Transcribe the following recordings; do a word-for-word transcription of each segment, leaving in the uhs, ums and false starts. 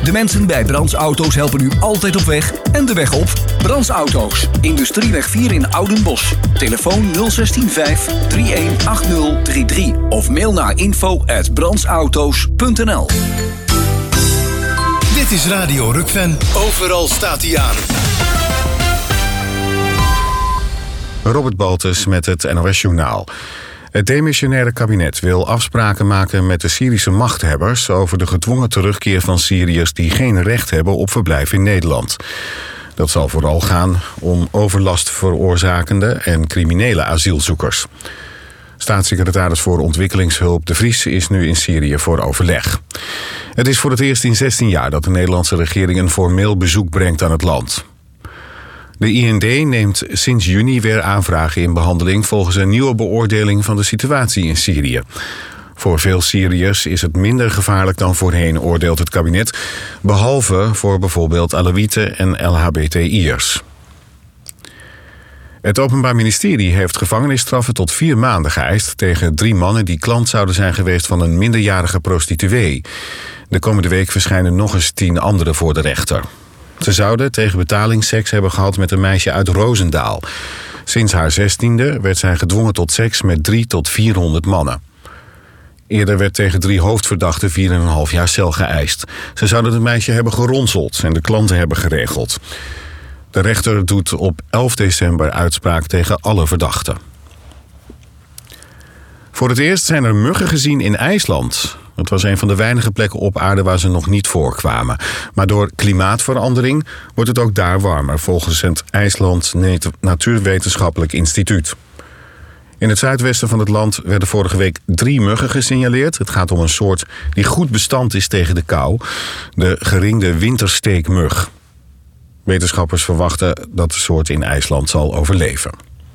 De mensen bij Brands Auto's helpen u altijd op weg en de weg op. Brands Auto's, Industrieweg vier in Oudenbosch. Telefoon nul zes vijf drie een acht nul drie drie of mail naar info at brandsauto's punt n l. Dit is Radio Rukven. Overal staat hij aan. Robert Baltus met het N O S-journaal. Het demissionaire kabinet wil afspraken maken met de Syrische machthebbers over de gedwongen terugkeer van Syriërs die geen recht hebben op verblijf in Nederland. Dat zal vooral gaan om overlast veroorzakende en criminele asielzoekers. Staatssecretaris voor Ontwikkelingshulp De Vries is nu in Syrië voor overleg. Het is voor het eerst in zestien jaar dat de Nederlandse regering een formeel bezoek brengt aan het land. De I N D neemt sinds juni weer aanvragen in behandeling volgens een nieuwe beoordeling van de situatie in Syrië. Voor veel Syriërs is het minder gevaarlijk dan voorheen, oordeelt het kabinet, behalve voor bijvoorbeeld Alawieten en L H B T I'ers. Het Openbaar Ministerie heeft gevangenisstraffen tot vier maanden geëist tegen drie mannen die klant zouden zijn geweest van een minderjarige prostituee. De komende week verschijnen nog eens tien anderen voor de rechter. Ze zouden tegen betaling seks hebben gehad met een meisje uit Roosendaal. Sinds haar zestiende werd zij gedwongen tot seks met drie tot vierhonderd mannen. Eerder werd tegen drie hoofdverdachten vier en een half jaar cel geëist. Ze zouden het meisje hebben geronseld en de klanten hebben geregeld. De rechter doet op elf december uitspraak tegen alle verdachten. Voor het eerst zijn er muggen gezien in IJsland. Het was een van de weinige plekken op aarde waar ze nog niet voorkwamen. Maar door klimaatverandering wordt het ook daar warmer, volgens het IJsland Natuurwetenschappelijk Instituut. In het zuidwesten van het land werden vorige week drie muggen gesignaleerd. Het gaat om een soort die goed bestand is tegen de kou. De geringde wintersteekmug. Wetenschappers verwachten dat de soort in IJsland zal overleven.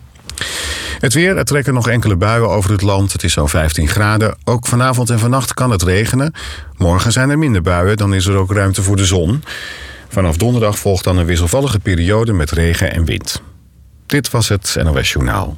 Het weer, er trekken nog enkele buien over het land. Het is zo'n vijftien graden. Ook vanavond en vannacht kan het regenen. Morgen zijn er minder buien, dan is er ook ruimte voor de zon. Vanaf donderdag volgt dan een wisselvallige periode met regen en wind. Dit was het N O S-journaal.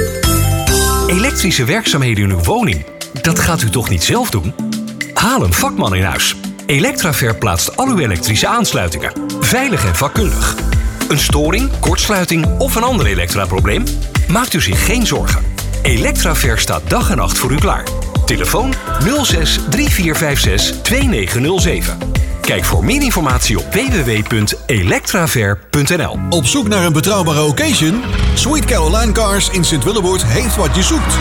Elektrische werkzaamheden in uw woning, dat gaat u toch niet zelf doen? Haal een vakman in huis. Electraver plaatst al uw elektrische aansluitingen. Veilig en vakkundig. Een storing, kortsluiting of een ander elektraprobleem? Maakt u zich geen zorgen. Electraver staat dag en nacht voor u klaar. Telefoon nul zes drie vier vijf zes twee negen nul zeven. Kijk voor meer informatie op w w w punt electraver punt n l. Op zoek naar een betrouwbare occasion? Sweet Caroline Cars in Sint-Willeboord heeft wat je zoekt.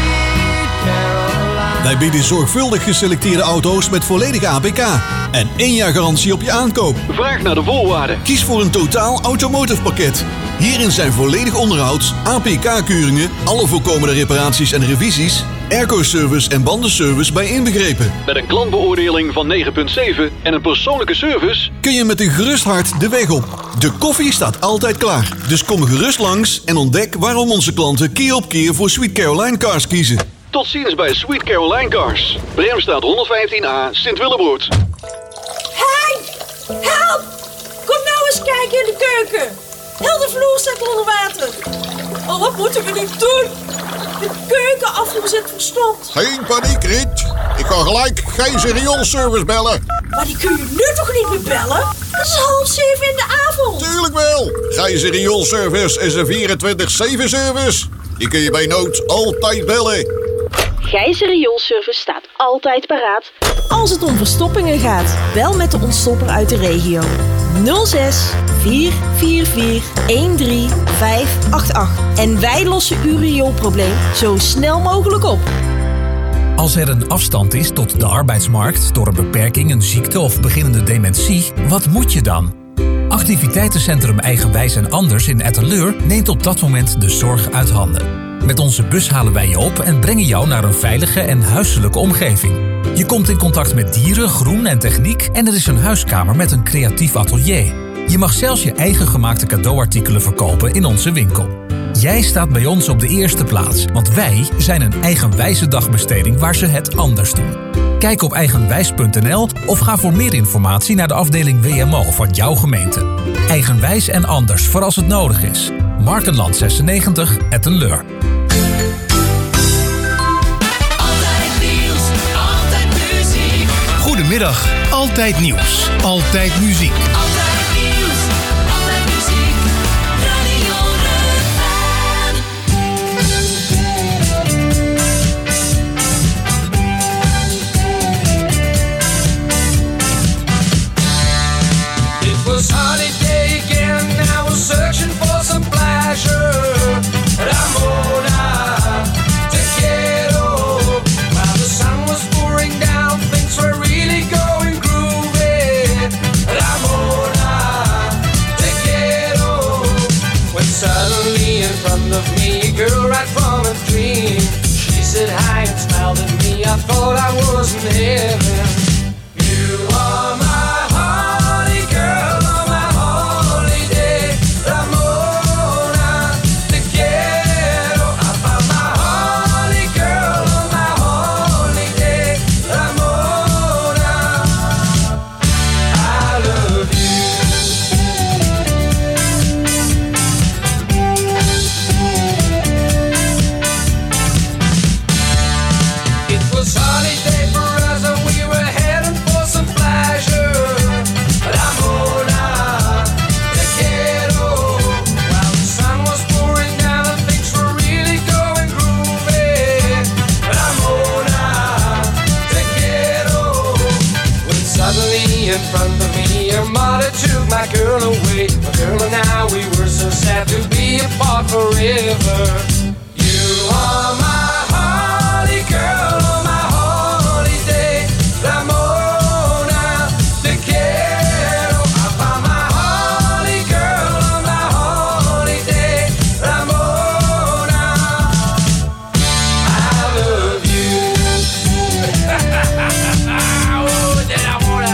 Wij bieden zorgvuldig geselecteerde auto's met volledige A P K en één jaar garantie op je aankoop. Vraag naar de voorwaarden. Kies voor een totaal automotive pakket. Hierin zijn volledig onderhoud, A P K-keuringen, alle voorkomende reparaties en revisies, airco-service en bandenservice bij inbegrepen. Met een klantbeoordeling van negen komma zeven en een persoonlijke service kun je met een gerust hart de weg op. De koffie staat altijd klaar. Dus kom gerust langs en ontdek waarom onze klanten keer op keer voor Sweet Caroline Cars kiezen. Tot ziens bij Sweet Caroline Cars. Bremstraat honderdvijftien A, Sint-Willeboord. Hey! Help! Kom nou eens kijken in de keuken. Heel de vloer staat onder water. Oh, wat moeten we nu doen? De keuken afgezet verstomd. Geen paniek, Riet. Ik kan gelijk geen rioolservice bellen. Maar die kun je nu toch niet meer bellen? Het is half zeven in de avond. Tuurlijk wel. Geen rioolservice is een vierentwintig zeven service. Die kun je bij nood altijd bellen. Gijzer Rioolservice staat altijd paraat. Als het om verstoppingen gaat, bel met de ontstopper uit de regio. nul zes vier vier vier een drie vijf acht acht. En wij lossen uw rioolprobleem zo snel mogelijk op. Als er een afstand is tot de arbeidsmarkt door een beperking, een ziekte of beginnende dementie, wat moet je dan? Activiteitencentrum Eigenwijs en Anders in Etteleur neemt op dat moment de zorg uit handen. Met onze bus halen wij je op en brengen jou naar een veilige en huiselijke omgeving. Je komt in contact met dieren, groen en techniek en er is een huiskamer met een creatief atelier. Je mag zelfs je eigen gemaakte cadeauartikelen verkopen in onze winkel. Jij staat bij ons op de eerste plaats, want wij zijn een eigenwijze dagbesteding waar ze het anders doen. Kijk op eigenwijs punt n l of ga voor meer informatie naar de afdeling W M O van jouw gemeente. Eigenwijs en anders voor als het nodig is. Markenland zesennegentig, Etteleur. Goedemiddag. Altijd nieuws. Altijd muziek. Altijd nieuws. Altijd muziek. Radio Rutven. It was holiday again. I was searching for some pleasure. Ramona, te quiero. While the sun was pouring down, things were really going groovy. Ramona, te quiero. When suddenly in front of me, a girl right from a dream. She said hi and smiled at me. I thought I was in heaven. You are my honey girl on my holiday. Ramona, te quiero. I found my honey girl on my holiday. Ramona, I love you. It was holiday for us and we were heading for some pleasure. Ramona, te quiero. While the sun was pouring down and things were really going groovy. Ramona, te quiero. When suddenly in front of me your mother took my girl away. My girl and I, we were so sad to be apart forever. You are my honey girl on my holiday. Ramona, te quiero. I found my honey girl on my holiday. Ramona, I love you. Oh, de Ramona.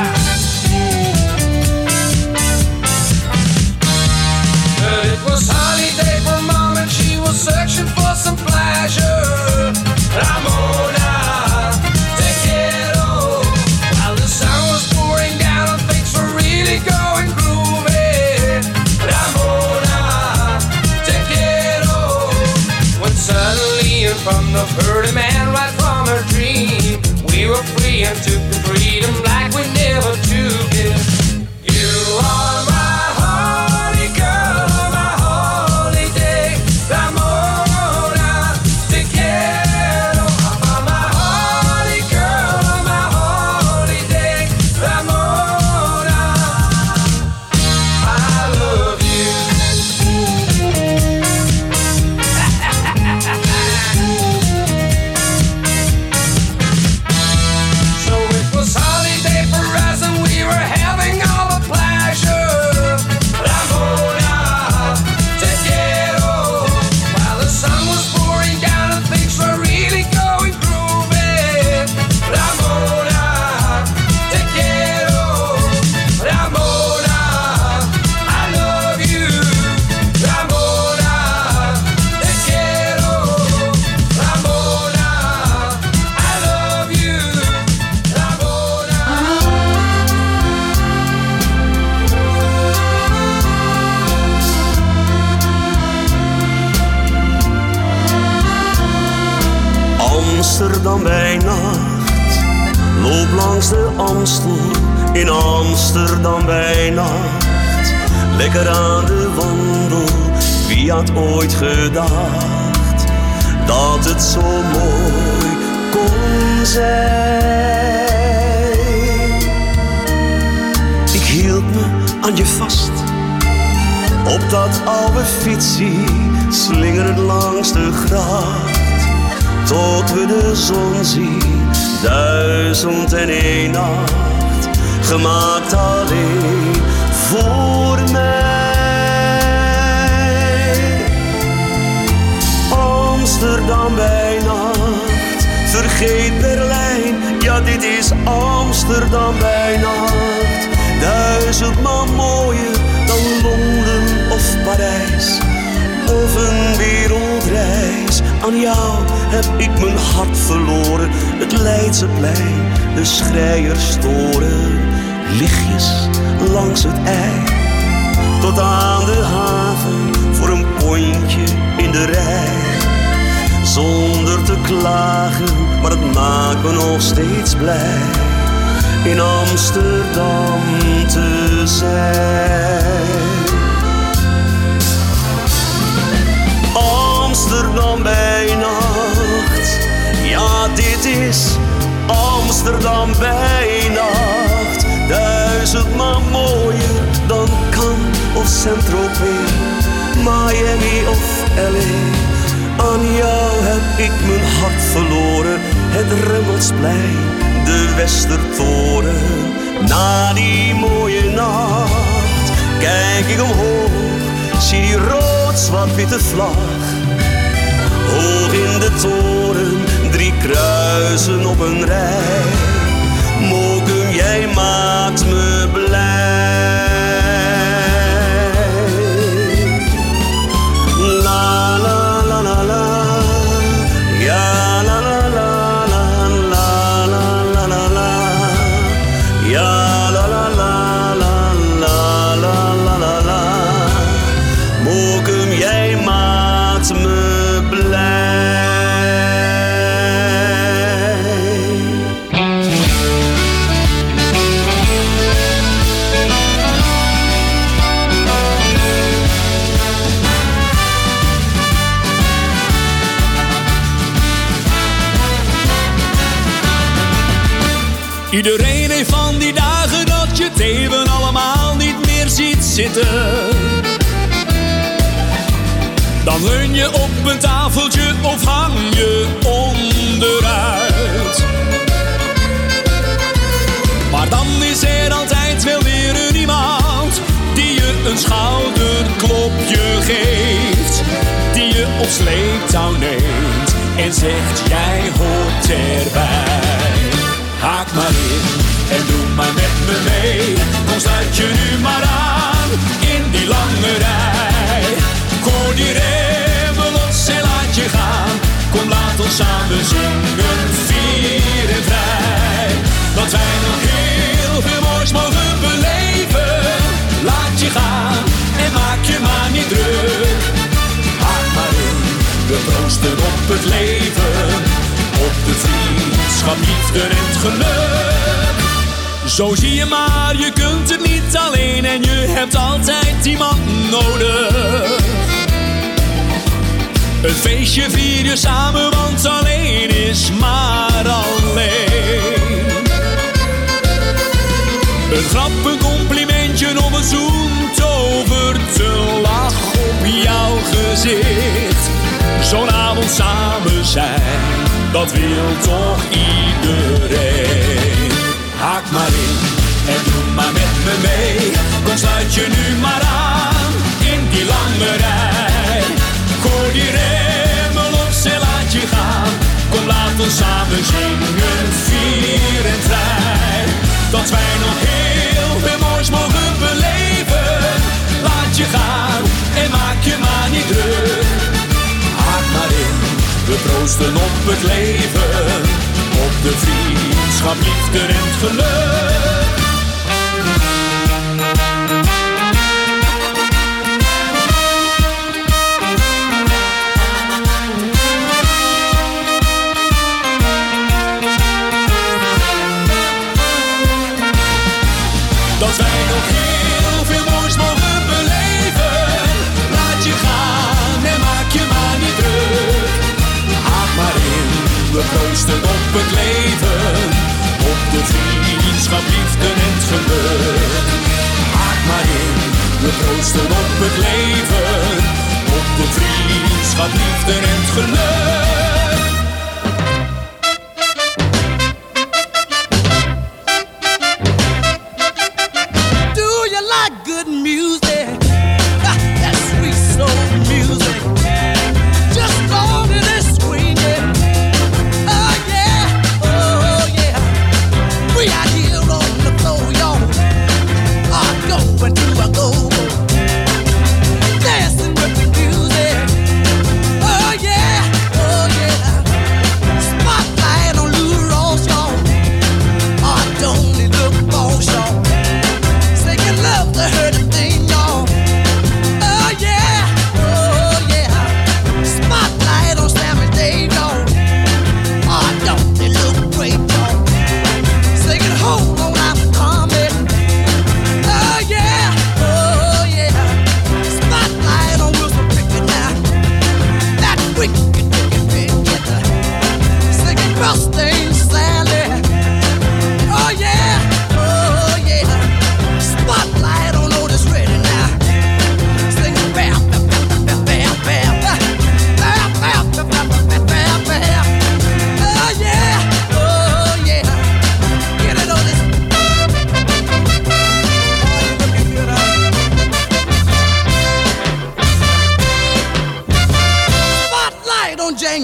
But it was holiday for mom and she was searching for some pleasure. Ramona, te quiero. While the sun was pouring down and things were really going groovy. Ramona, te quiero. When suddenly in front of her the man right from her dream. We were free and took the freedom like we never took it. You are my honey girl on my holiday. Ramona, te quiero. I found my honey girl on my holiday. Ramona, I love you. So it was holiday for us and we were having all the pleasure. Ramona, te quiero. While the sun was pouring down and things were really going groovy. Ramona, te quiero. Ramona, I love you. Ramona, te quiero. Ramona, I love you. Amsterdam bij nacht, loop langs de Amstel in Amsterdam bij nacht. Lekker aan de wandel, wie had ooit gedacht dat het zo mooi kon zijn. Ik hield me aan je vast, op dat oude fietsie, slingerend langs de gracht. Tot we de zon zien, duizend en één nacht, gemaakt alleen voor mij. Amsterdam bij nacht, vergeet Berlijn, ja dit is Amsterdam bij nacht. Duizendmaal mooier dan Londen of Parijs, of een wereldreis. Aan jou heb ik mijn hart verloren. Het Leidseplein, de Schreierstoren, lichtjes langs het IJ, tot aan de haven voor een pontje in de rij. Zonder te klagen, maar het maakt me nog steeds blij. in Amsterdam te zijn. Amsterdam bij nacht, ja dit is Amsterdam bij nacht. Duizendmaal mooier dan Cannes of Saint-Tropez, Miami of L A. Aan jou heb ik mijn hart verloren, het Remmelsplein, de Westertoren. Na die mooie nacht kijk ik omhoog, zie die rood-zwart-witte vlag. Hoog in de toren, drie kruisen op een rij. Mogen jij maakt me blij. La la la la la, ja la la la la la la la la, ja la la la la la la la la la. Mogen jij maakt me blij. Iedereen heeft van die dagen dat je het even allemaal niet meer ziet zitten. Dan leun je op een tafeltje of hang je onderuit. Maar dan is er altijd wel weer een iemand die je een schouderklopje geeft, die je op sleeptouw neemt en zegt jij hoort erbij. Haak maar in en doe maar met me mee. Kom sluit je nu maar aan in die lange rij. Gooi die remmen los en laat je gaan. Kom laat ons samen zingen, vier en vrij. Dat wij nog heel veel moois mogen beleven. Laat je gaan en maak je maar niet druk. Haak maar in, we proosten op het leven. Op de vriendschap, liefde en het geluk. Zo zie je maar, je kunt het niet alleen en je hebt altijd iemand nodig. Een feestje vier je samen, want alleen is maar alleen. Een grap, een complimentje of een zoen tovert een lach op jouw gezicht. Zo'n avond samen zijn, dat wil toch iedereen. Haak maar in en doe maar met me mee. Kom sluit je nu maar aan in die lange rij. Gooi die remmen los en laat je gaan. Kom laat ons samen zingen, vier en vrij. Dat wij nog heel veel moois mogen beleven. Laat je gaan en maak je maar niet druk. Haak maar in, we proosten op het leven, op de vriendschap, liefde en het geluk. Dat wij nog heel veel moois mogen beleven. Laat je gaan en maak je maar niet druk. Haak maar in, we proosten op het leven, op de vriendschap, liefde en het geluk. Haak maar in, we proosten op het leven, op de vriendschap, liefde en het geluk. Good music, that sweet soul music, just long and it's swinging. Oh yeah, oh yeah, we out here on the floor, y'all, are going to a go, dancing with the music. Oh yeah, oh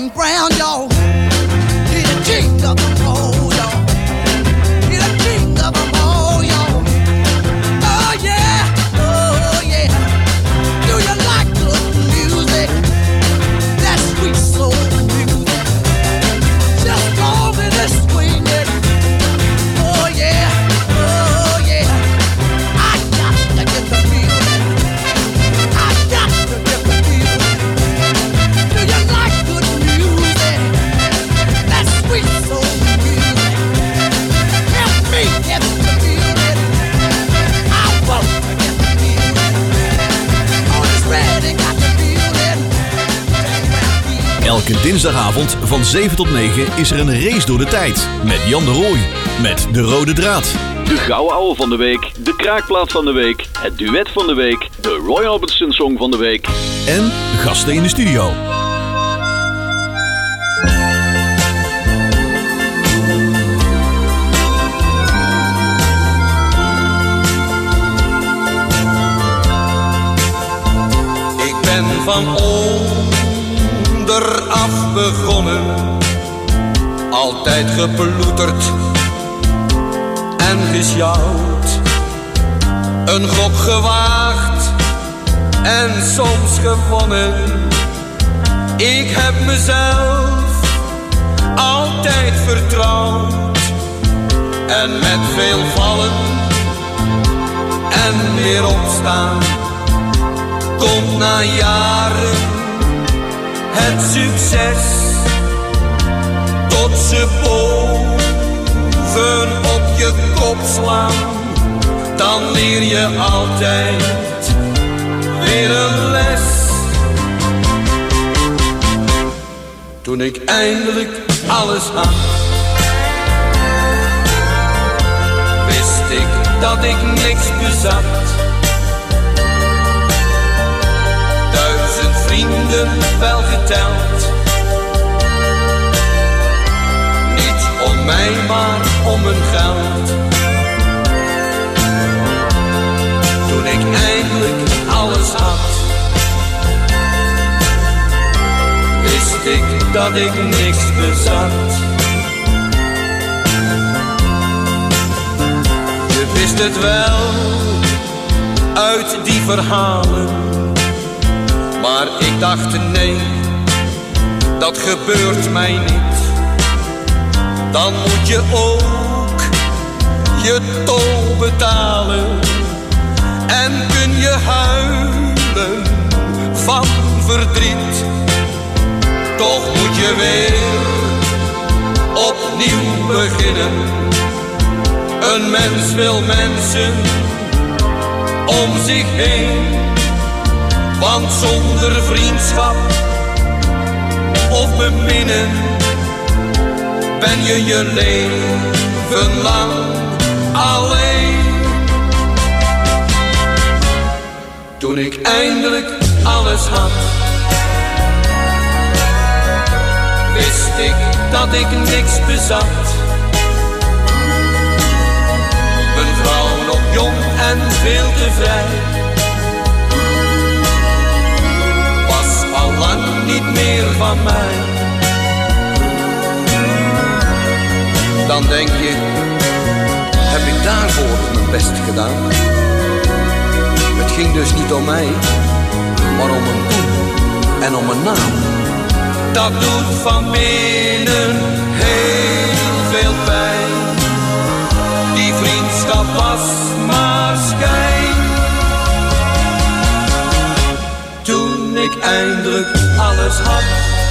riding ground, y'all. He's the king of the road, y'all. He's the king of them all, y'all. Oh yeah, oh yeah. Do you like good music? That sweet soul music. Just call me the swing it. Oh yeah, oh yeah. I got to get the feeling. I got to get the feeling. Do you like good music? That sweet soul music. Help me get the feeling. I want to get the feeling. On this ready, got the feeling. Elke dinsdagavond van zeven tot negen is er een race door de tijd. Met Jan de Rooij. Met de rode draad. De gouden ouwe van de week, de kraakplaat van de week, het duet van de week, de Roy Orbison song van de week. En gasten in de studio. Ik ben van onderaf begonnen, altijd geploeterd en gesjouwd. Een gok gewaagd en soms gewonnen. Ik heb mezelf altijd vertrouwd. En met veel vallen en weer opstaan, komt na jaren het succes. Tot ze boven op je kop slaan, dan leer je altijd weer een les. Toen ik eindelijk alles had, wist ik dat ik niks bezat. Duizend vrienden wel geteld, niet om mij maar om mijn geld. Toen ik eindelijk alles had, wist ik dat ik niks bezat. Je wist het wel uit die verhalen, maar ik dacht nee, dat gebeurt mij niet. Dan moet je ook je tol betalen. En kun je huilen van verdriet. Toch moet je weer opnieuw beginnen. Een mens wil mensen om zich heen. Want zonder vriendschap of beminnen ben je je leven lang alleen. Toen ik eindelijk alles had, wist ik dat ik niks bezat. Mijn vrouw nog jong en veel te vrij, was al lang niet meer van mij. Dan denk je, heb ik daarvoor mijn best gedaan? Het ging dus niet om mij, maar om een doen en om een naam. Dat doet van binnen heel veel pijn. Die vriendschap was maar schijn. Toen ik eindelijk alles had,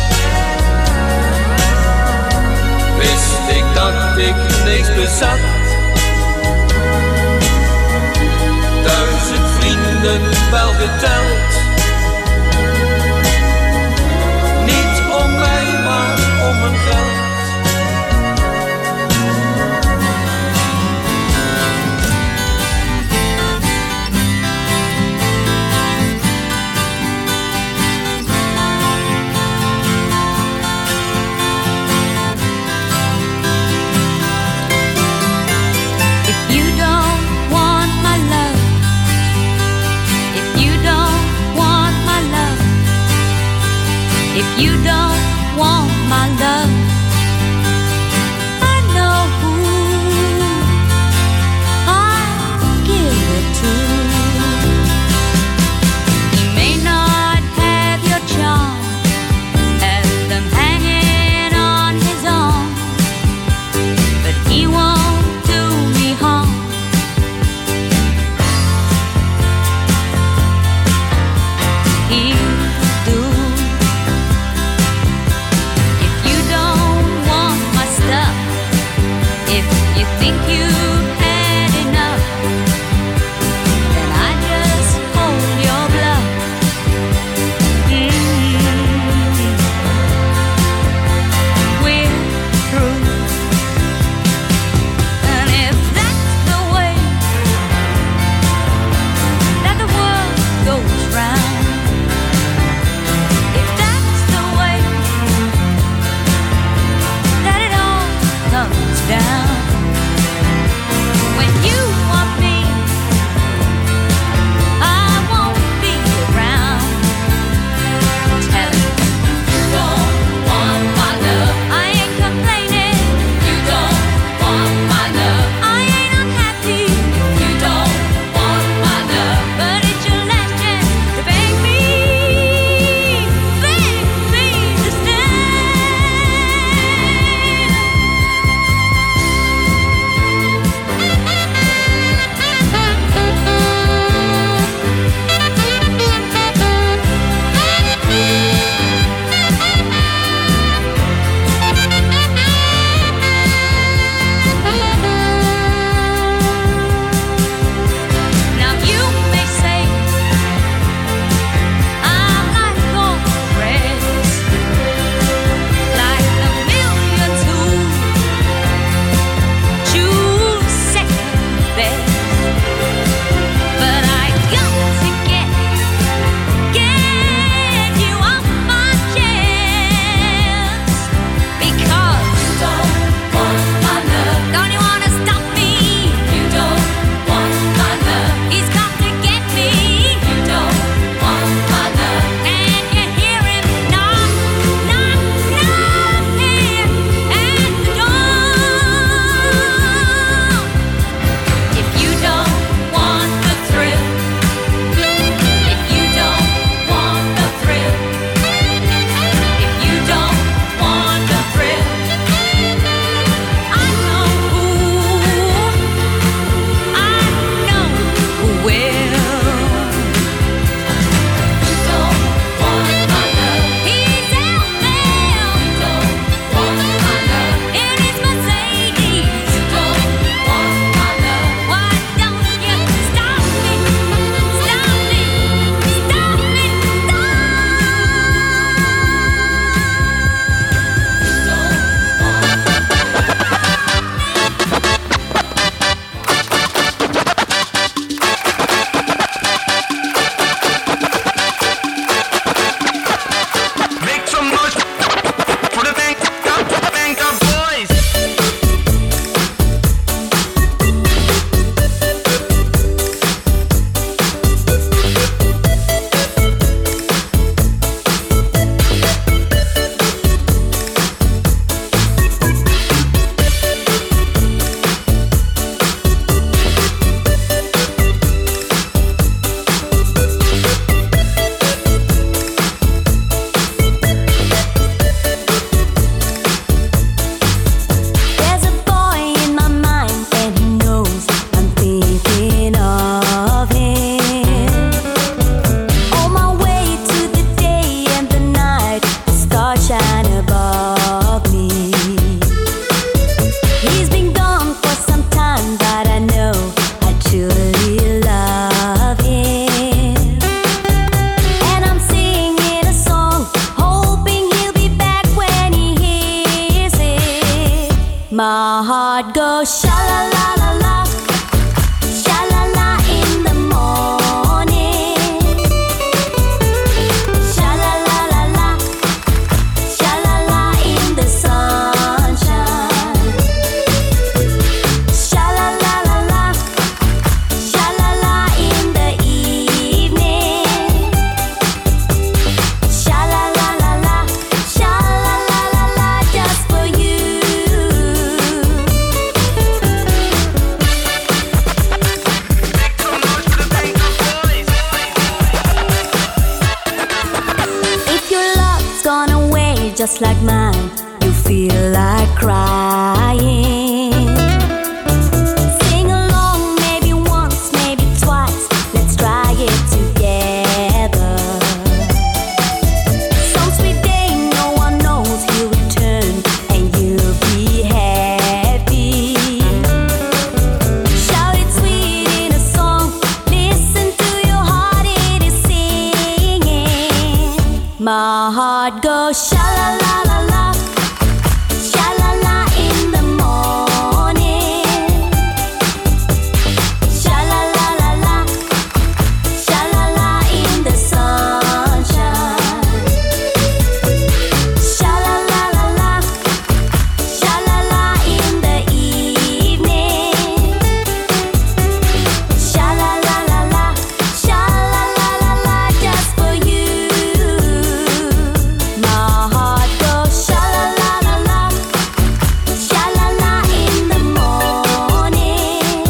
wist ik dat ik niks bezat. Duizend vrienden wel geteld, niet om mij maar om mijn geld. You don't want just like mine, you feel like crying. Sing along, maybe once, maybe twice. Let's try it together. Some sweet day, no one knows he'll return, and you'll be happy. Shout it sweet in a song. Listen to your heart, it is singing. My heart goes sha la la la la, sha la la in the morning, sha la la la la, sha la la in the sunshine, sha la la la la, sha la la in the evening, sha la la la la, sha la la la la, just for you. My heart goes sha la la la la, sha la la in the morning,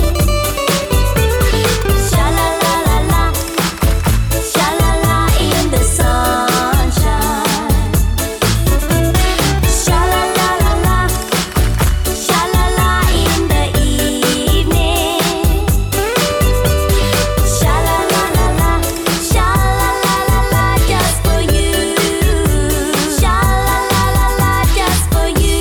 sha la la la la, sha la la in the sunshine, sha la la la la, sha la la in the evening, sha la la la la, sha la la la la, just for you, sha la la la la, just for you.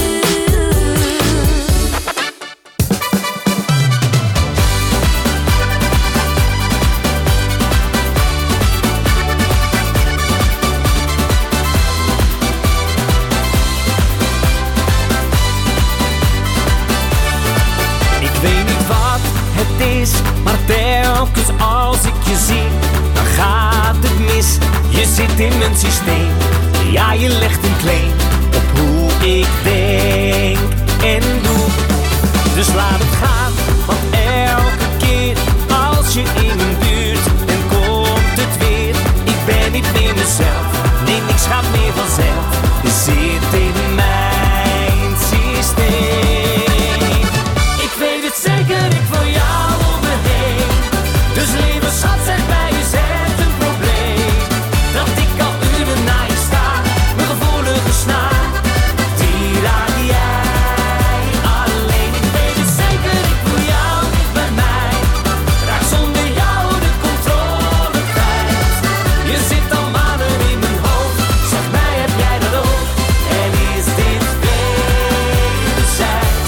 Ik weet niet wat het is, maar telkens als ik je zie, dan gaat het mis. Je zit in mijn systeem, ja je legt een claim op hoe ik denk en doe. Dus laat het gaan, want elke keer als je in mijn buurt bent, komt het weer. Ik ben niet meer mezelf, nee niks gaat meer vanzelf. Je zit in mijn systeem. Ik weet het zeker, ik wil jou om me heen. Dus lieve schat, zeg bij je, zet een probleem. Dat ik al uren naar je sta, mijn gevoelige snaar, die raak jij alleen. Ik weet het zeker, ik wil jou niet bij mij. Raak zonder jou de controle kwijt. Je zit al maanden in mijn hoofd, zeg mij heb jij dat ook? En is dit wederzijds?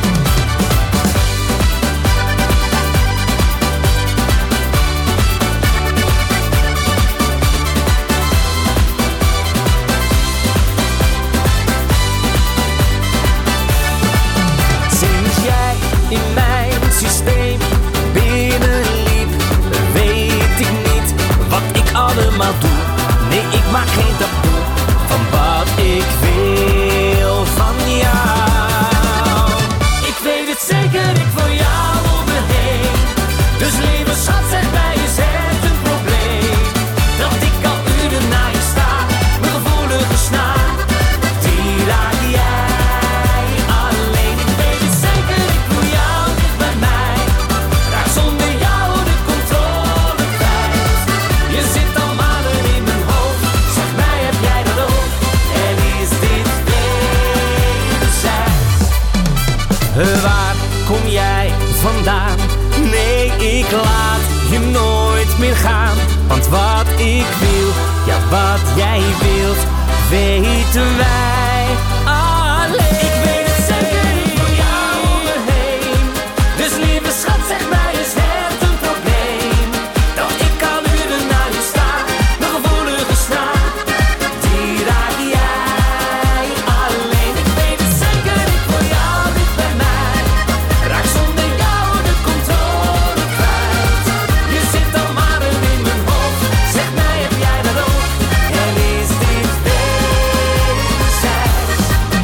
Sinds jij in mijn systeem binnenliep, weet ik niet wat ik allemaal doe. Nee, ik maak geen taboe van wat ik wil van jou. Ik weet het zeker, ik wil jou om me heen. Dus lieve schat, zeg bij je, zet een probleem. Dat ik al uren naar je sta, mijn gevoelige snaar, die raak jij alleen. Ik weet het zeker, ik wil jou niet bij mij. Raak zonder jou de controle kwijt. Je zit al maanden in mijn hoofd, zeg mij heb jij dat ook? En is dit wederzijds? Waar kom jij vandaan? Nee, ik laat je nooit meer gaan. Want wat ik wil, ja wat jij wilt, weten wij alleen. Ik weet het zeker, ik wil jou om me heen. Dus lieve schat, zeg mij, is het een probleem? Dat ik al uren naar je sta, mijn gevoelige snaar, die raak jij alleen. Ik weet het zeker, ik wil jou niet bij mij. Raak zonder jou de controle kwijt. Je zit al maanden in mijn hoofd, zeg mij heb jij dat ook? En is dit wederzijds?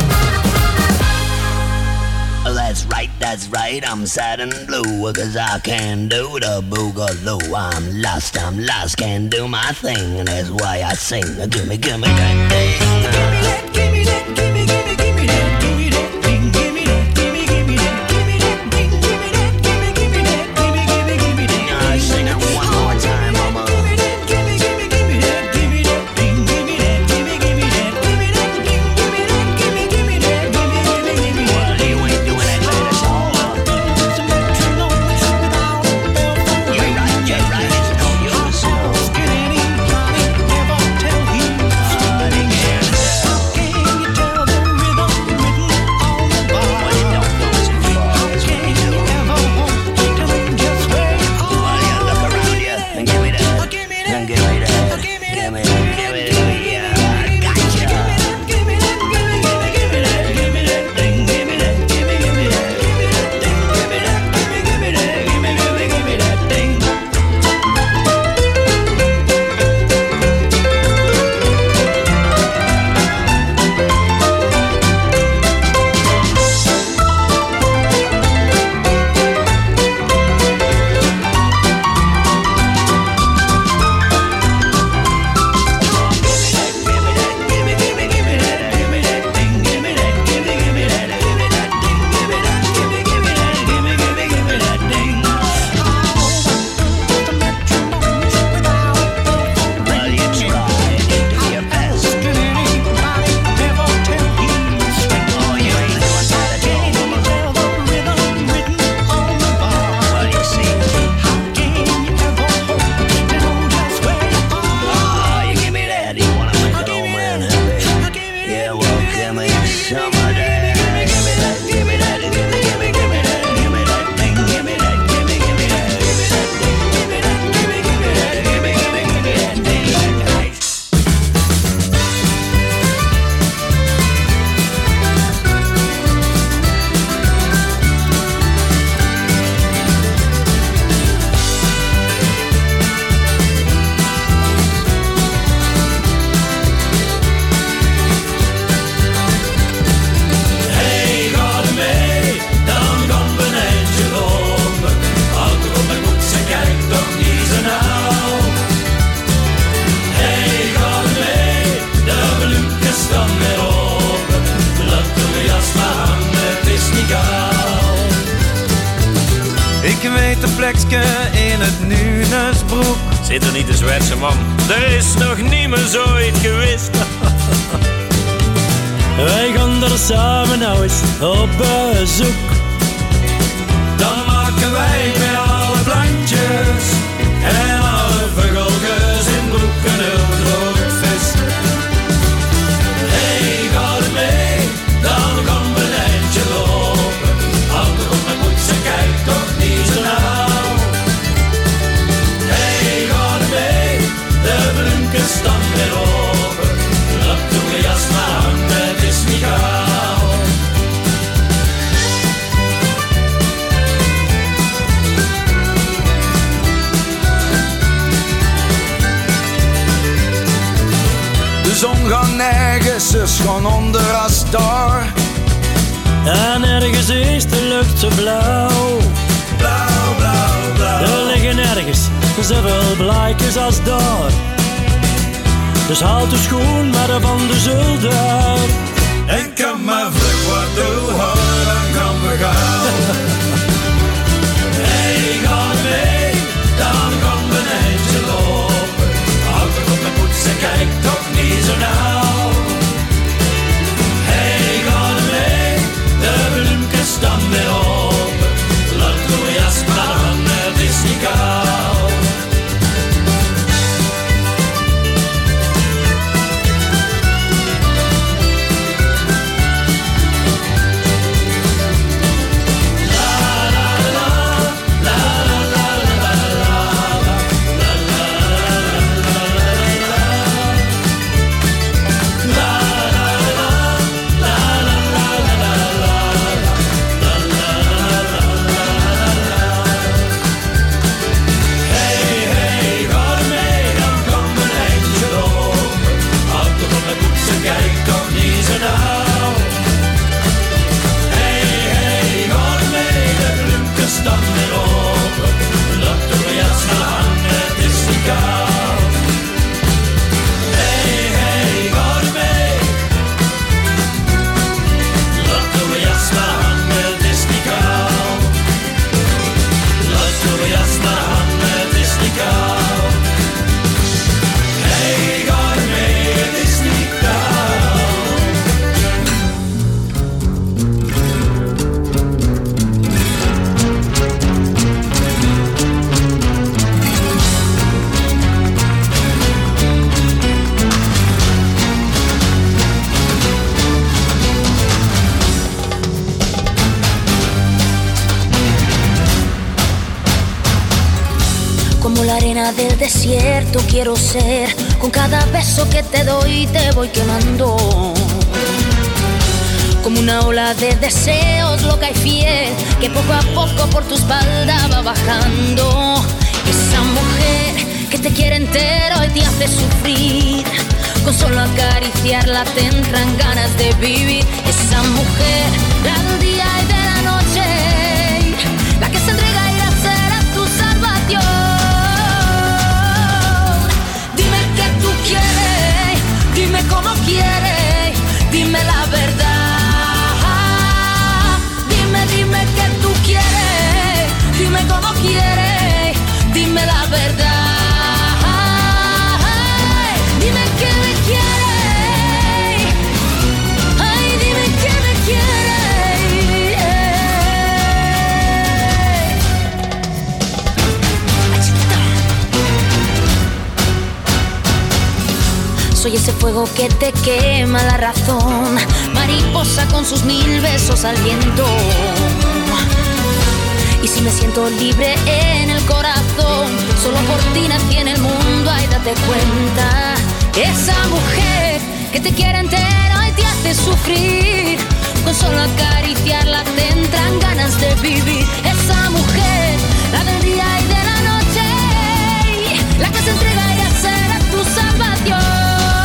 That's right, that's right, I'm sad and blue, cause I can't do the boogaloo. I'm lost, I'm lost, can't do my thing, and that's why I sing. Gimme, gimme that thing. Gimme that, gimme that, gimme, gimme that, gimme that, gimme that, gimme, gimme that, gimme that, gimme that, gimme that, gimme, gimme that, gimme, gimme, gimme that. Now sing it one more time, mama. Gimme that, gimme, gimme, gimme that, gimme that, gimme that, gimme, gimme that, gimme that, gimme, gimme plekje in het Nunesbroek. Zit er niet te zwetsen, man? Er is nog niemand zoiets geweest. Wij gaan er samen nou eens op bezoek. Dan maken wij met alle plantjes en alle vogeltjes in broek een heel groot feest. Hey, ga er mee, dan gaan we een eindje lopen. Houd toch op mijn poets en kijk toch niet zo nauw. Hey, ga er mee, de bloemkes staan weer open. Laat doe je jas maar hangen, het is niet gauw. De zon gaat nergens, ze schoon onder als daar. En ergens is de lucht zo blauw. Blauw, blauw, blauw. Er liggen ergens zoveel blaadjes als daar. Dus houd de schoen maar van de zolder. En kan maar vlug wat doen, hoor, dan kan we gaan. Hey, ga mee, dan gaan we een eindje lopen. Houd toch op mijn poets en kijk toch niet zo nauw. Hey, ga mee, de bloemkes staan weer open. Laat doe je jas maar hangen, het is niet koud. Del desierto quiero ser, con cada beso que te doy te voy quemando. Como una ola de deseos loca y fiel, que poco a poco por tu espalda va bajando. Esa mujer que te quiere entero y te hace sufrir, con solo acariciarla te entran ganas de vivir. Esa mujer, la del día y de la noche, la que se entrega y será tu salvación. Dime cómo quieres, dime la verdad. Dime, dime que tú quieres, dime cómo quieres, dime la verdad. Dime que me quieres, ay, dime que me Soy ese fuego que te quema la razón, mariposa con sus mil besos al viento. Y si me siento libre en el corazón, solo por ti nací en el mundo, ay, date cuenta. Esa mujer que te quiere entero y te hace sufrir, con solo acariciarla te entran ganas de vivir. Esa mujer, la del día y de la noche, la que se entrega y será tu salvación.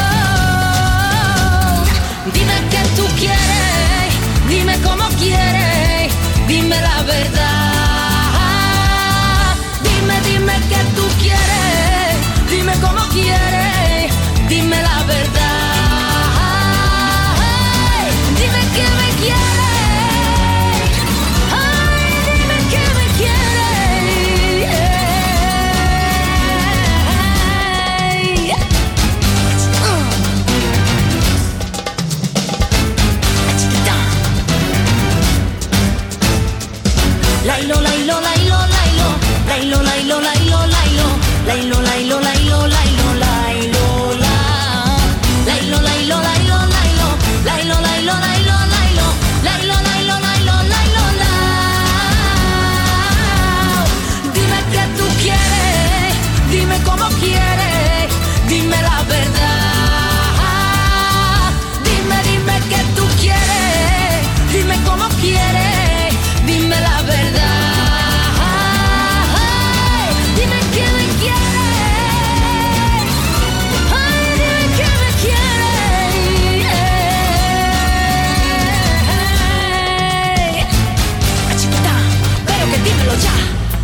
Dime que tú quieres, dime cómo quieres, dime la verdad. Dime, dime que tú quieres, dime cómo quieres, dime la verdad. Dime que me quieres, ay, dime que me quieres. quieres, dime la verdad. Dime, dime que tú quieres, dime cómo quieres, dime la verdad. Dime que me quieres, ay, dime que me quieres. Chiquita, pero que dímelo ya.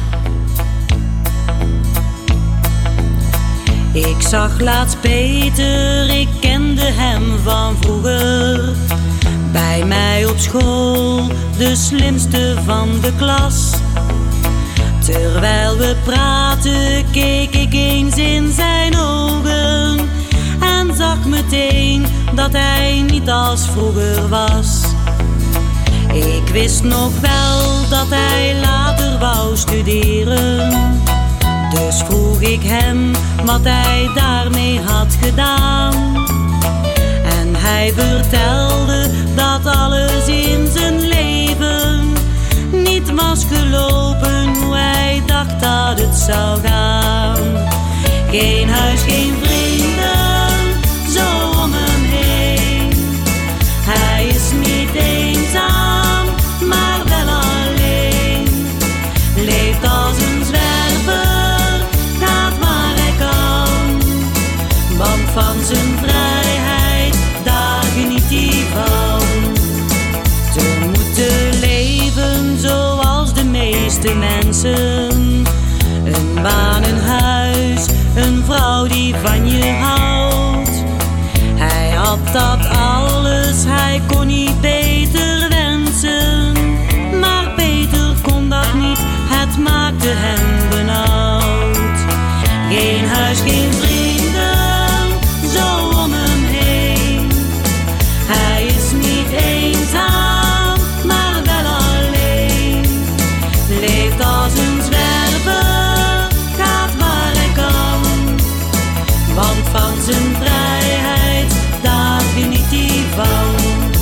Ik zag laatst Peter, ik kende hem van vroeger. Bij mij op school, de slimste van de klas. Terwijl we praten, keek ik eens in zijn ogen. En zag meteen dat hij niet als vroeger was. Ik wist nog wel dat hij later wou studeren. Dus vroeg ik hem wat hij daarmee had gedaan. En hij vertelde dat alles in zijn leven niet was gelopen hoe hij dacht dat het zou gaan. Geen huis, geen vrienden, zo om hem heen. Hij is niet eenzaam, maar wel alleen. Leeft als een zwerver, gaat waar hij kan. Want van zijn vrijheid, daar geniet hij van. Te moeten leven zoals de meeste mensen. Een baan, een huis, een vrouw die van je houdt. Hij had dat alles, hij kon niet beter wensen. Maar Peter kon dat niet, het maakte hem benauwd. Geen huis, geen vrienden, zo om hem heen. Hij is niet eenzaam, maar wel alleen. Leeft als een zwerver, gaat waar hij kan. Want van zijn vrijheid, daar geniet hij van.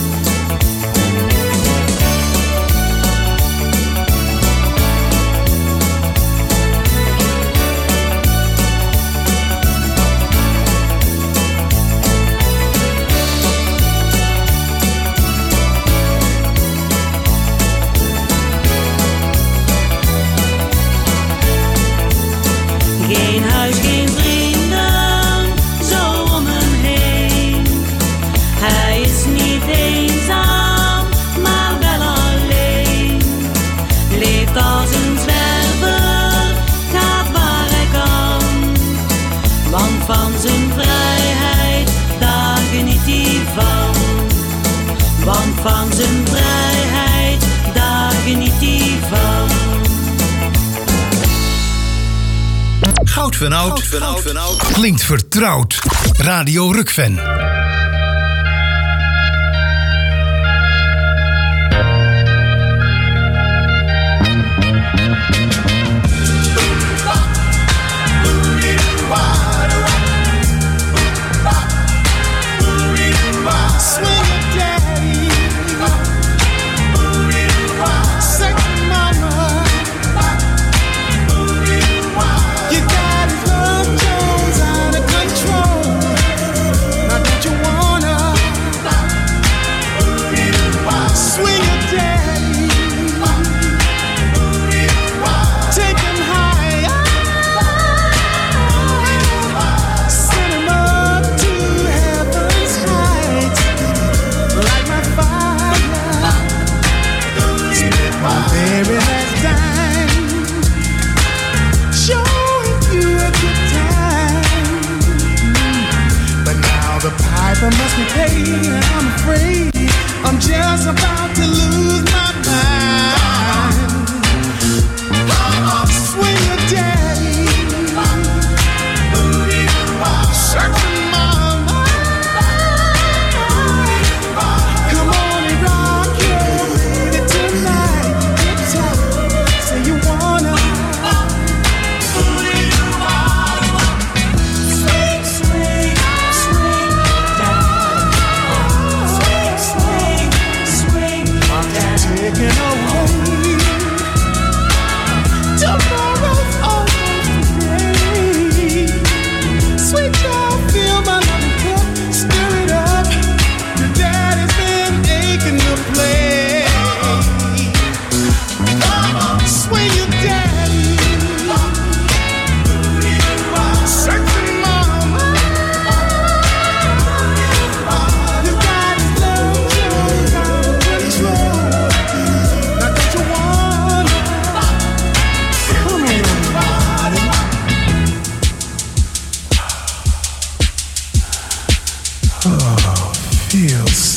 Geen huis, geen vrienden, zo om hem heen. Hij is niet eenzaam, maar wel alleen. Leeft als een zwerver, gaat waar hij kan. Want van zijn vrijheid, daar geniet hij van. Want van zijn vrijheid, daar geniet hij van. Goud van Oud. Goud van Oud. Klinkt vertrouwd. Radio Rukven. I must be paid, and I'm afraid I'm just about to lose my mind. Swing your daddy, searching my mind. Come on and rock your lady tonight. Get tight, say you wanna. Swing, swing, swing down. Swing, swing, swing down. Taking away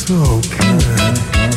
so good.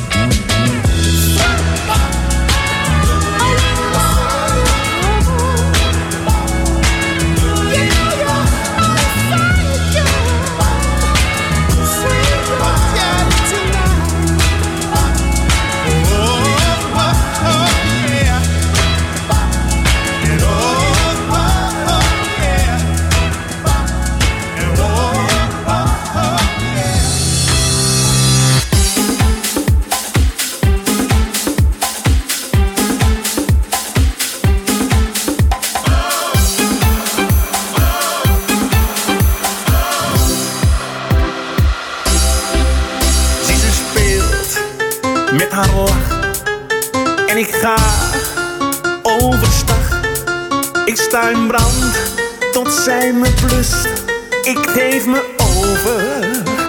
Met haar lach en ik ga overstag. Ik sta in brand tot zij me blust. Ik geef me over.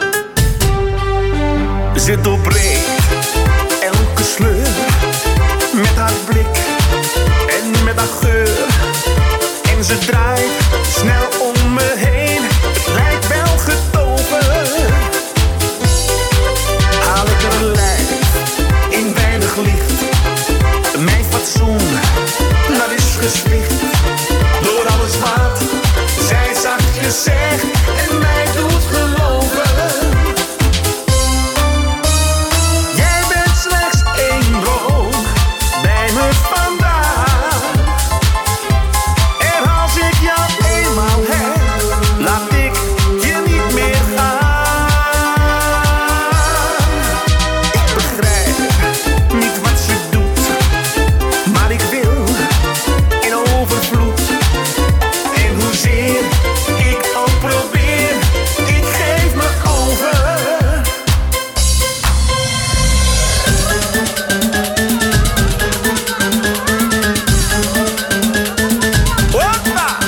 Ze doorbreekt elke sleur met haar blik en met haar geur. En ze draait snel om me heen. Het lijkt wel getogen. Haal ik er een lijf in weinig licht. Mijn fatsoen, dat is gespicht. Door alles wat zij zachtjes zegt en mij doet geloven. Jij bent slechts één droom bij me vandaan. En als ik jou eenmaal heb, laat ik je niet meer gaan. Ik begrijp niet wat ze doet, maar ik wil in overvloed. En hoezeer ik ook probeer, ik geef me over. Hoppa!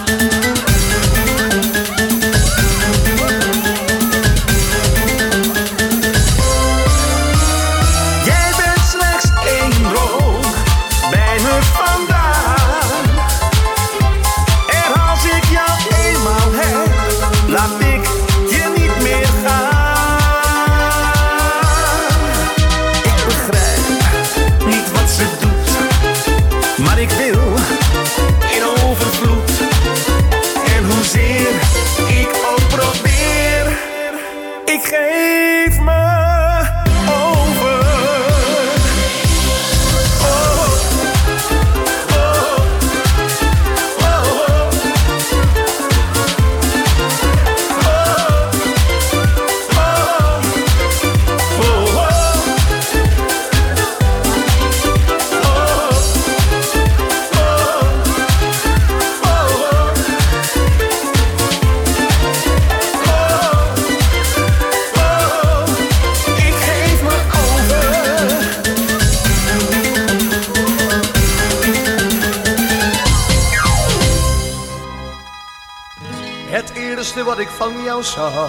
Jij bent slechts één droom bij me vandaan. En als ik jou eenmaal heb, laat ik je niet meer gaan. Ik begrijp niet wat ze doet, maar ik wil in overvloed. En hoezeer ik ook probeer, ik geef me over. Oh, oh, oh, ik geef me over. Het eerste wat ik van jou zag,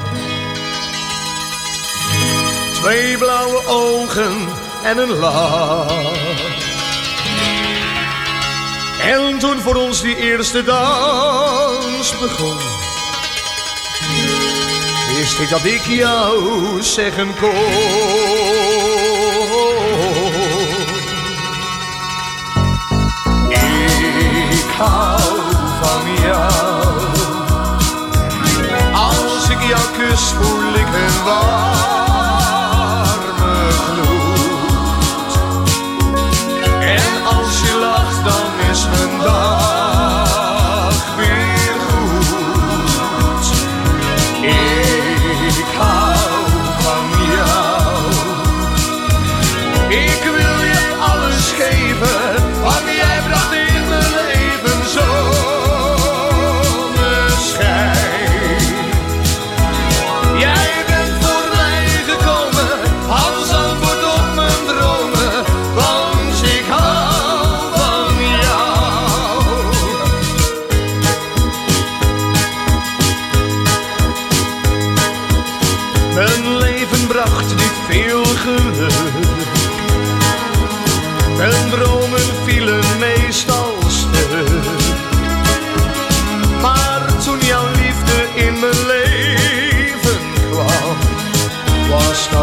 twee blauwe ogen en een lach. En toen voor ons die eerste dans begon, wist ik dat ik jou zeggen kon: ik hou van jou. Als ik jou kus, voel ik een warme gloed. En als je lacht, dan is mijn dag weer goed. Ik hou van jou. Ik wil je alles geven, want jij bracht in mijn leven zonneschijn. Jij bent voor mij gekomen als antwoord op mijn dromen, want ik hou van jou. Mijn leven bracht niet veel geluk. Mijn dromen vielen meestal stuk. Maar toen jouw liefde in mijn leven kwam, was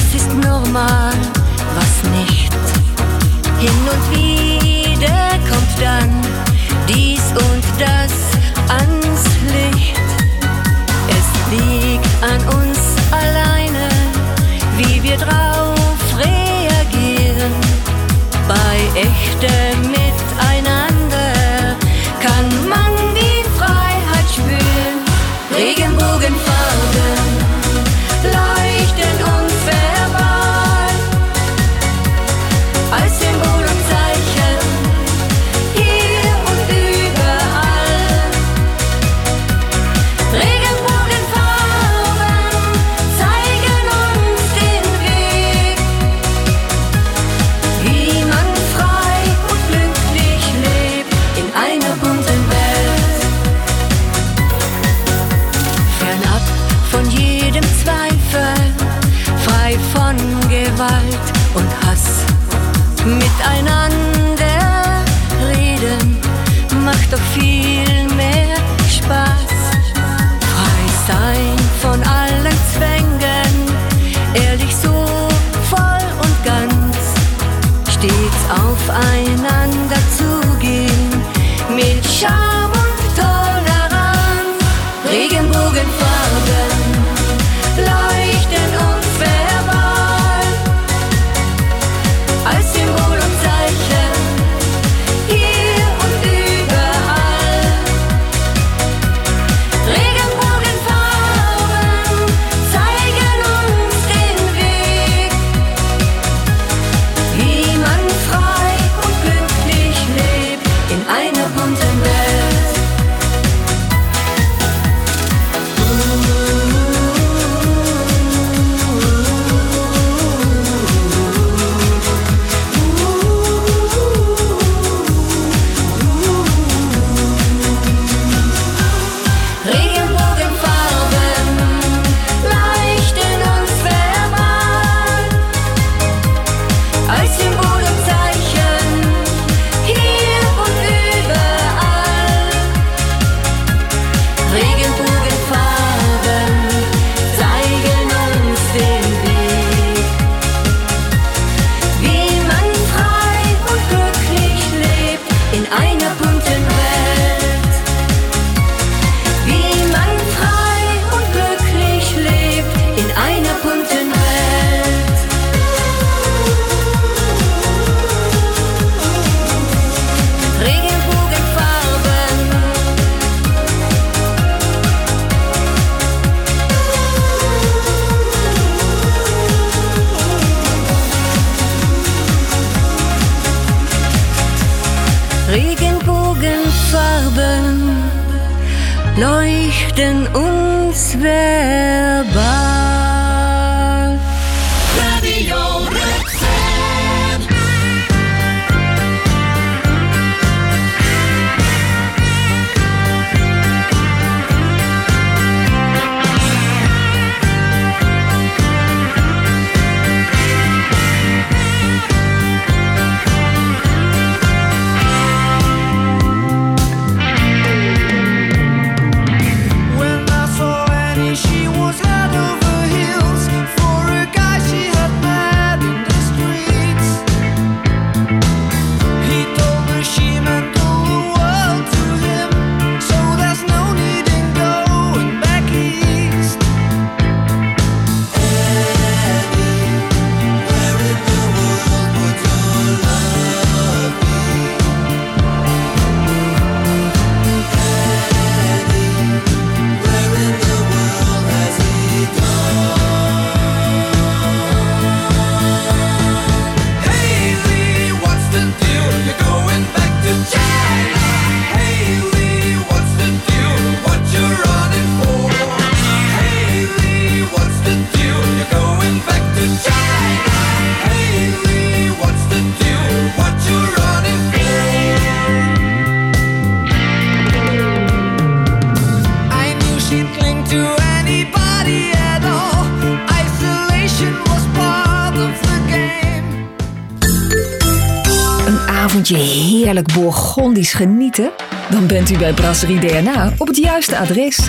was ist normal, was nicht. Hin und wieder kommt dann dies und das ans Licht. Es liegt an uns alleine, wie wir drauf reagieren. Bei echtem Miteinander kann man die Freiheit spüren. Regenbogenfarben leuchten uns verbal als Symbol und Zeichen hier und überall. Regenbogenfarben zeigen uns den Weg, wie man frei und glücklich lebt in einer bunten Welt. Fernab von jedem Zweifel, frei von Gewalt und Hass. Miteinander reden macht doch viel mehr Spaß. Frei sein von allen Zwängen, ehrlich so voll und ganz. Stets aufeinander zugehen, mit Charme und Toleranz. Regenbogenfarben leuchten uns verbal als Symbol und Zeichen hier und überall. Regenbogenfarben zeigen uns den Weg, wie man frei und glücklich lebt in einer bunten Welt. Regenbogenfarben leuchten uns verbal als Symbol und Zeichen hier und überall. Regenbogenfarben zeigen uns den Weg, wie man frei und glücklich lebt in einer bunten Welt. Wie man frei und glücklich lebt in einer bunten Welt. Regenbogenfarben Regenbogenfarben leuchten uns verbal. Radio When I saw Annie, she was head over heels for a guy she had met in the streets. He told her she meant all the world to him, so there's no need in going back east. Annie, where in the world would your love be? Where in the world has he gone? Haley, what's the deal? You're going back to China. Haley, what's the deal? What you running for? Haley, what's the deal? You're going back to China. Haley, what's the deal? What you running for? I knew she'd cling to anybody at all. Isolation was part of the game. Een avondje heerlijk Bourgondisch genieten? Dan bent u bij Brasserie D N A op het juiste adres.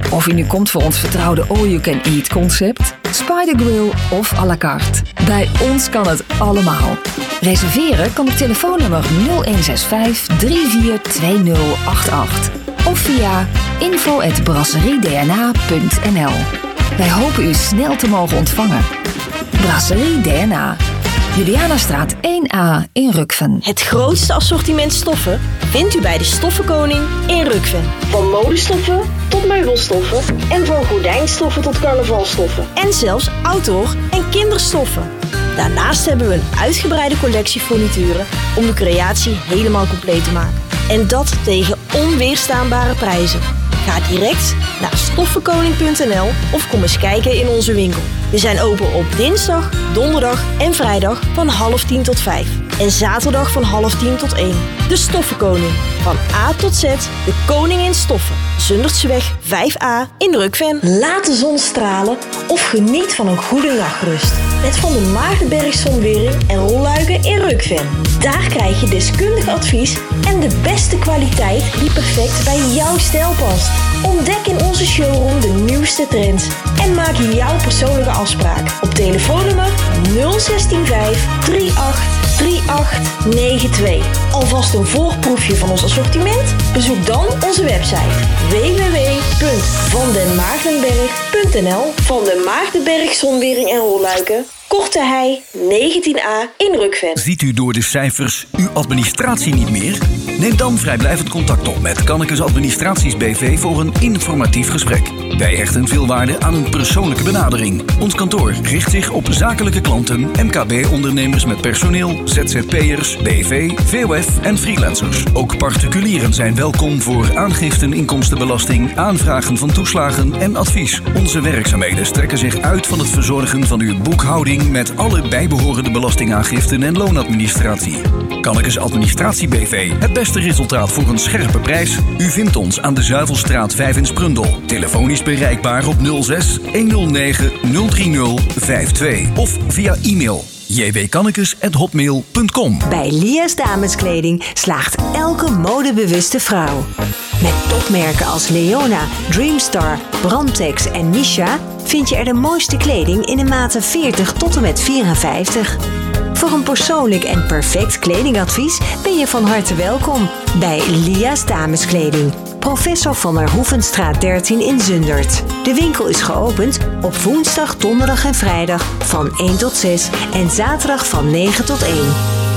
Of u nu komt voor ons vertrouwde all-you-can-eat concept, Spider Grill of à la carte. Bij ons kan het allemaal. Reserveren kan op telefoonnummer nul een zes vijf drie vier twee nul acht acht of via info at brasseriedna punt n l. Wij hopen u snel te mogen ontvangen. Brasserie D N A. Julianastraat één A in Rukven. Het grootste assortiment stoffen vindt u bij de Stoffenkoning in Rukven. Van modestoffen tot meubelstoffen en van gordijnstoffen tot carnavalstoffen. En zelfs outdoor en kinderstoffen. Daarnaast hebben we een uitgebreide collectie furnituren om de creatie helemaal compleet te maken. En dat tegen onweerstaanbare prijzen. Ga direct naar stoffenkoning punt n l of kom eens kijken in onze winkel. We zijn open op dinsdag, donderdag en vrijdag van half tien tot vijf. En zaterdag van half tien tot één. De Stoffenkoning. Van A tot Z, de koning in stoffen. Zundertseweg vijf A in Rukven. Laat de zon stralen of geniet van een goede nachtrust. Met Van der Maagdenberg Zonwering en Rolluiken in Rukven. Daar krijg je deskundig advies en de beste kwaliteit die perfect bij jouw stijl past. Ontdek in onze showroom de nieuwste trends en maak jouw persoonlijke afspraak op telefoonnummer nul een zes vijf drie acht drie acht negen twee. Alvast een voorproefje van ons assortiment? Bezoek dan onze website w w w punt van den maagdenberg punt n l. Van den Maagdenberg Zonwering en Rolluiken. Korte Hei negentien A in Rukven. Ziet u door de cijfers uw administratie niet meer? Neem dan vrijblijvend contact op met Kannekes Administraties B V voor een informatief gesprek. Wij hechten veel waarde aan een persoonlijke benadering. Ons kantoor richt zich op zakelijke klanten, M K B-ondernemers met personeel, Z Z P'ers, B V, V O F en freelancers. Ook particulieren zijn welkom voor aangiften inkomstenbelasting, aanvragen van toeslagen en advies. Onze werkzaamheden strekken zich uit van het verzorgen van uw boekhouding met alle bijbehorende belastingaangiften en loonadministratie. Kannekes Administratie B V. Het beste resultaat voor een scherpe prijs? U vindt ons aan de Zuivelstraat vijf in Sprundel. Telefonisch bereikbaar op nul zes nul negen nul drie nul vijf twee of via e-mail j w kannekes at hotmail punt com. Bij Lia's Dameskleding slaagt elke modebewuste vrouw. Met topmerken als Leona, Dreamstar, Brandtex en Misha vind je er de mooiste kleding in de maten veertig tot en met vierenvijftig. Voor een persoonlijk en perfect kledingadvies ben je van harte welkom bij Lia's Dameskleding. Professor van der Hoevenstraat dertien in Zundert. De winkel is geopend op woensdag, donderdag en vrijdag van één tot zes en zaterdag van negen tot één.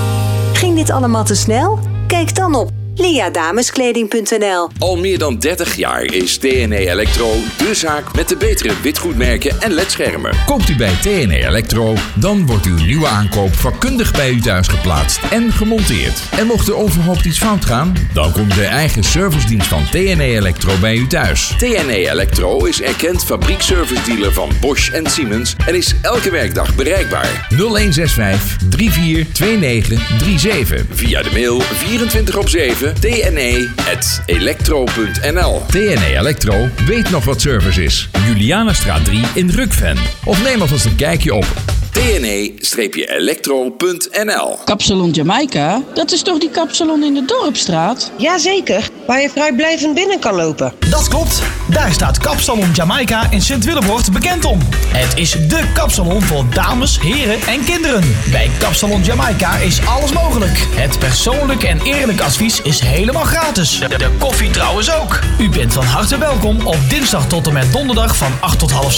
Ging dit allemaal te snel? Kijk dan op lia dameskleding punt n l. Al meer dan dertig jaar is T N E Electro de zaak met de betere witgoedmerken en ledschermen. Koopt u bij T N E Electro, dan wordt uw nieuwe aankoop vakkundig bij u thuis geplaatst en gemonteerd. En mocht er onverhoopt iets fout gaan, dan komt de eigen servicedienst van T N E Electro bij u thuis. T N E Electro is erkend fabriekservice-dealer van Bosch en Siemens en is elke werkdag bereikbaar. nul een zes vijf drie vier twee negen drie zeven. Via de mail vierentwintig op zeven t n e at electro punt n l. T N E Electro weet nog wat service is. Julianastraat drie in Rukven. Of neem alvast een kijkje op T N E electro punt n l. Kapsalon Jamaica? Dat is toch die kapsalon in de Dorpstraat? Jazeker, waar je vrijblijvend binnen kan lopen. Dat klopt. Daar staat Kapsalon Jamaica in Sint-Willebord bekend om. Het is dé kapsalon voor dames, heren en kinderen. Bij Kapsalon Jamaica is alles mogelijk. Het persoonlijk en eerlijk advies is helemaal gratis. De, de koffie trouwens ook. U bent van harte welkom op dinsdag tot en met donderdag van acht tot half